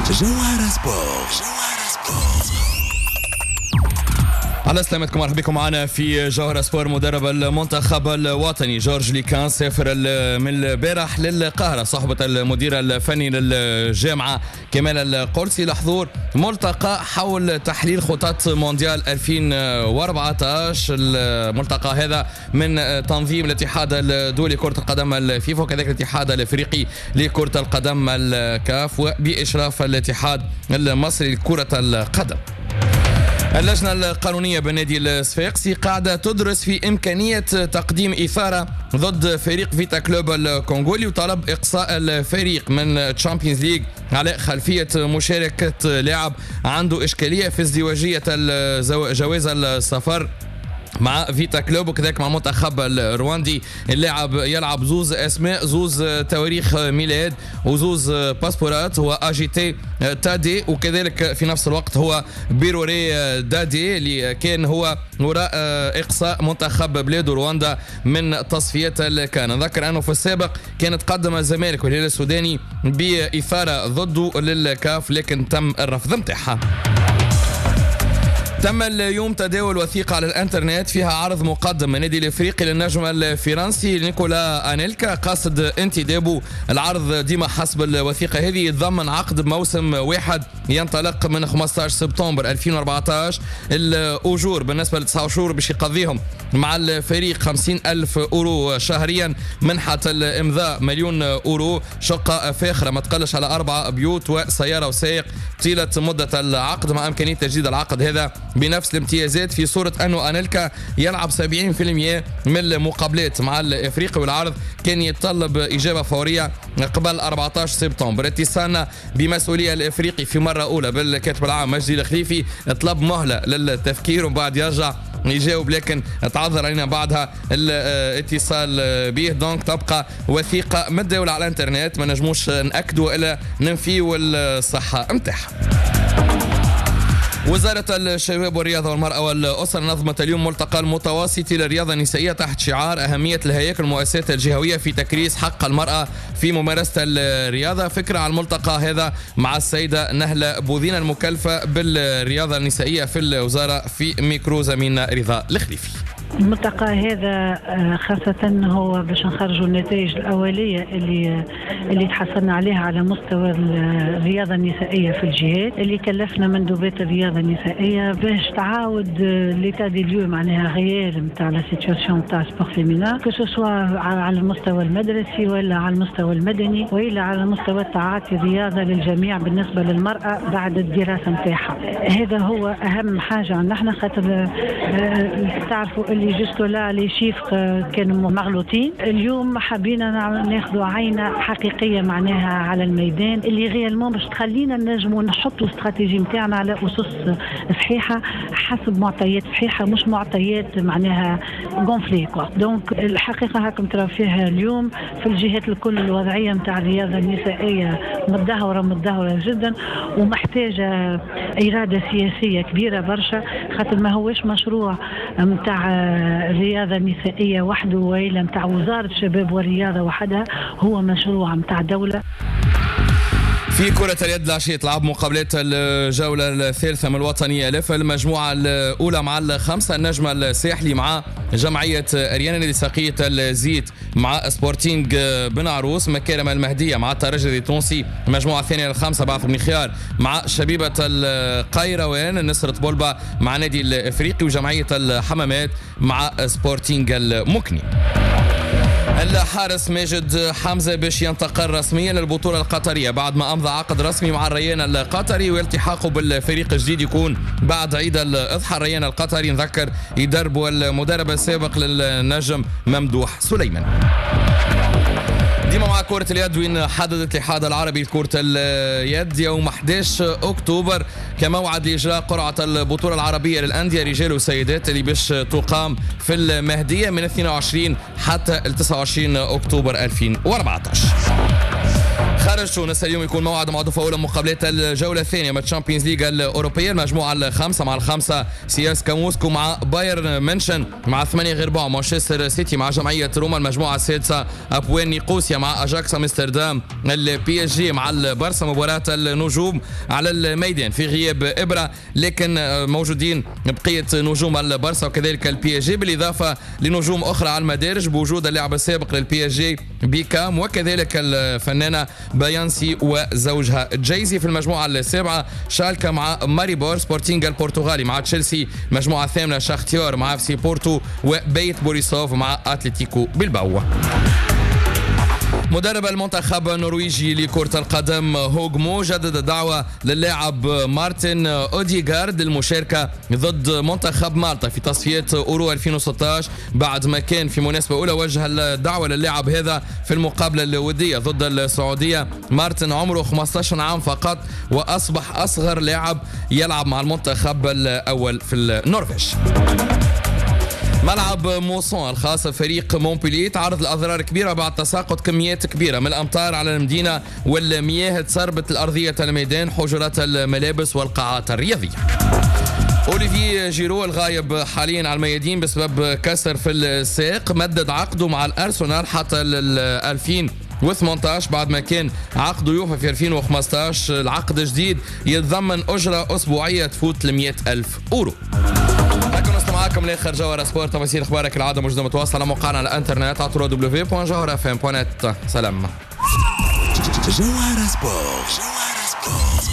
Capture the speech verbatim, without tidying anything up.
جوهرة سبورت. على سلامتكم، مرحبا بكم معنا في جوهرة سبور. مدرب المنتخب الوطني جورج ليكان سافر من البارح للقاهرة صحبة المدير الفني للجامعة كمال القرسي لحضور ملتقى حول تحليل خطط مونديال ألفين وأربعة عشر. الملتقى هذا من تنظيم الاتحاد الدولي لكرة القدم الفيفا وكذلك الاتحاد الافريقي لكرة القدم الكاف وبإشراف الاتحاد المصري لكرة القدم. اللجنة القانونية بالنادي الصفاقسي قاعدة تدرس في إمكانية تقديم إثارة ضد فريق فيتا كلوب الكونغولي وطلب إقصاء الفريق من تشامبيونز ليج على خلفية مشاركة لاعب عنده إشكالية في ازدواجية جواز السفر مع فيتا كلوب وكذلك مع منتخب الرواندي. اللاعب يلعب زوز اسماء، زوز تواريخ ميلاد وزوز باسبورات. هو اجيتي تادي وكذلك في نفس الوقت هو بيروري دادي اللي كان هو وراء اقصاء منتخب بلاد رواندا من تصفيات الكان. نذكر انه في السابق كانت قدم الزمالك والهلال السوداني باثاره ضده للكاف لكن تم الرفض نتاعها. تم اليوم تداول وثيقة على الانترنت فيها عرض مقدم من النادي الافريقي للنجم الفرنسي نيكولا انيلكا قاصد انتدابه. العرض ديما حسب الوثيقة هذه يتضمن عقد موسم واحد ينطلق من خمسة عشر سبتمبر ألفين وأربعة عشر. الاجور بالنسبة لتسعة شهور باش يقضيهم مع الفريق خمسين ألف أورو شهريا، منحة الإمضاء مليون أورو، شقة فاخرة ما تقلش على أربعة بيوت وسيارة وسائق طيلة مدة العقد مع إمكانية تجديد العقد هذا بنفس الامتيازات في صورة أنه أنيلكا يلعب سبعين بالمئة من المقابلات مع الإفريقي. والعرض كان يتطلب إجابة فورية قبل أربعة عشر سبتمبر. اتصالنا بمسؤولية الإفريقي في مرة أولى بالكاتب العام مجدي الخليفي طلب مهلة للتفكير ومن بعد يرجع يجاوب لكن تعذر علينا بعدها الاتصال به. دونك تبقى وثيقة متداولة على الانترنت ما نجموش نأكدوا إلا ننفيوا الصحة متاعها. وزارة الشباب والرياضة والمرأة والأسرة نظمت اليوم ملتقى المتوسطي للرياضة النسائية تحت شعار أهمية الهياكل والمؤسسات الجهوية في تكريس حق المرأة في ممارسة الرياضة. فكرة على الملتقى هذا مع السيدة نهلة بوذينة المكلفة بالرياضة النسائية في الوزارة في ميكرو زميلنا رضا الخليفي. الملتقى هذا خاصة هو باش نخرجوا النتائج الأولية اللي اللي تحصلنا عليها على مستوى الرياضة النسائية في الجهات اللي كلفنا مندوبات الرياضة النسائية باش تعاود ليتا دي ليو معناها غيال نتاع لا سيتواسيون نتاع سبور فيمينا كو سوا على المستوى المدرسي ولا على المستوى المدني ولا على مستوى تعاطي الرياضة للجميع بالنسبة للمرأة بعد الدراسة نتاعها. هذا هو أهم حاجة نحن خاطر تعرفوا اللي جستو لا لي شيفر كانوا مغلوطين. اليوم حبينا ناخذوا عينه حقيقيه معناها على الميدان اللي غيالمون باش تخلينا نجموا نحطوا استراتيجي نتاعنا على اسس صحيحه حسب معطيات صحيحه مش معطيات معناها غونفلي كوا. دونك الحقيقه هاكم ترى فيها اليوم في الجهات الكل الوضعيه نتاع الرياضه النسائيه متدهوره متدهوره جدا ومحتاجه اراده سياسيه كبيره برشا خاطر ما هوش مشروع نتاع الرياضة النسائية وحده وإلا متاع وزارة الشباب والرياضة وحدها، هو مشروع متاع دولة. في كرة اليد العشية تلعب مقابلات الجولة الثالثة من الوطنية ألف. المجموعة الأولى مع الخمسة النجم الساحلي مع جمعية أريانا لساقية الزيت مع سبورتينج بن عروس، مكارم المهدية مع الترجي التونسي. المجموعة الثانية الخمسة بعث بن خيار مع شبيبة القيروان، نصرة بولبا مع نادي الإفريقي وجمعية الحمامات مع سبورتينج المكني. الحارس ماجد حمزة باش ينتقل رسميا للبطولة القطرية بعد ما أمضى عقد رسمي مع الريان القطري والتحاقه بالفريق الجديد يكون بعد عيد الأضحى. الريان القطري نذكر يدرب المدرب السابق للنجم ممدوح سليمان. ديما مع كرة اليد وين حدد الاتحاد العربي لكرة اليد يوم أحد عشر أكتوبر كموعد لإجراء قرعة البطولة العربية للأندية رجال وسيدات اللي باش تقام في المهدية من اثنين وعشرين حتى تسعة وعشرين أكتوبر ألفين وأربعة عشر. خارج تونس اليوم يكون موعد مع دفعة أولى مقابلات الجولة الثانية من الشامبيونز ليج الأوروبية، المجموعة الخامسة مع الخامسة سي اس كا موسكو مع بايرن منشن، مع ثمانية غير بعض مانشستر سيتي مع جمعية روما، المجموعة السادسة أبوان نيقوسيا مع أجاكس أمستردام، البي اس جي مع البارسا، مباراة النجوم على الميدان في غياب إبرة، لكن موجودين بقية نجوم البارسا وكذلك البي اس جي، بالإضافة لنجوم أخرى على المدارج بوجود اللاعب السابق للبي اس جي بيكام وكذلك الفنانة بايانسي وزوجها جايزي. في المجموعة السابعة شالكا مع ماريبور، سبورتينغ البرتغالي مع تشيلسي، المجموعة الثامنة شاختيار مع اف سي بورتو، وبيت بوريسوف مع اتلتيكو بلباو. مدرب المنتخب النرويجي لكرة القدم هوغمو جدد دعوة للاعب مارتن أوديغارد للمشاركة ضد منتخب مالطا في تصفيات أورو ألفين وستة عشر، بعد ما كان في مناسبة أولى وجه الدعوة للاعب هذا في المقابلة الودية ضد السعودية. مارتن عمره خمسة عشر عام فقط وأصبح أصغر لاعب يلعب مع المنتخب الأول في النرويج. ملعب موسون الخاص بفريق مونبولييه تعرض لأضرار كبيرة بعد تساقط كميات كبيرة من الأمطار على المدينة، والمياه تسربت الأرضية الميدان، حجرات الملابس والقاعات الرياضية. أوليفي جيرو الغايب حاليا على الميادين بسبب كسر في الساق مدد عقده مع الأرسنال حتى ألفين وثمانية عشر بعد ما كان عقده يوفى في ألفين وخمسة عشر. العقد جديد يتضمن أجرة أسبوعية تفوت ثلاثمئة ألف أورو. لكن نستمع معكم لاخر جوهرة سبورت، تفاصيل اخبارك العاده موجوده متواصله على موقعنا على الانترنت على دبليو دوت جوهرة اف ام دوت نت. سلام. جوهرة سبورت.